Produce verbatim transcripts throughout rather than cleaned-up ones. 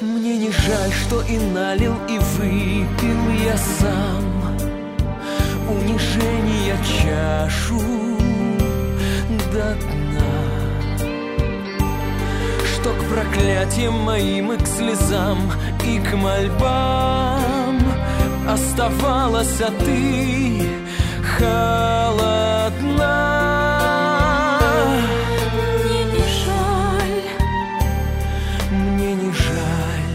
Мне не жаль, что и налил, и выпил я сам унижения чашу до дна, что к проклятиям моим и к слезам, и к мольбам оставалась, а ты холодна. Мне не жаль, мне не жаль.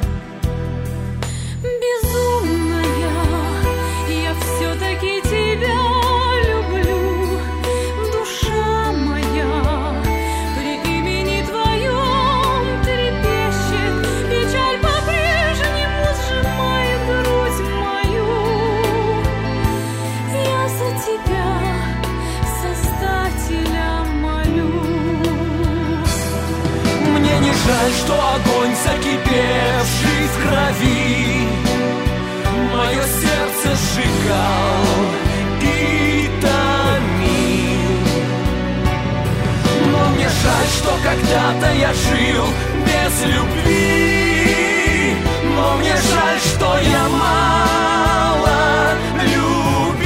безумная, я все-таки тебя люблю, душа моя, при имени твоем трепещет, печаль по-прежнему сжимает грудь мою. Я за тебя, Создателя, молю. Мне не жаль, что огонь, закипевший в крови, мое сердце сжигал и томил. Но мне жаль, что когда-то я жил без любви. Но мне жаль, что я мало любил.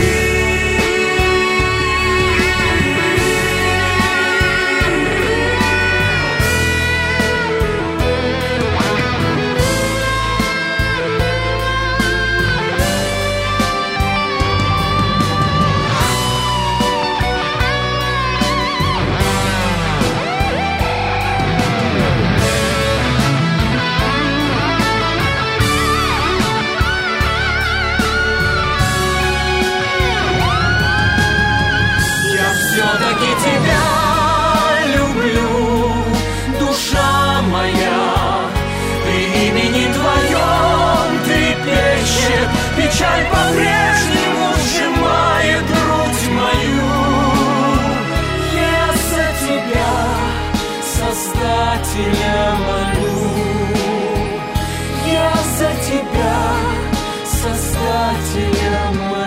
Все-таки тебя люблю, душа моя, при имени твоем трепещет, печаль по-прежнему сжимает грудь мою. Я за тебя, Создателя, молю. Я за тебя, Создателя, молю.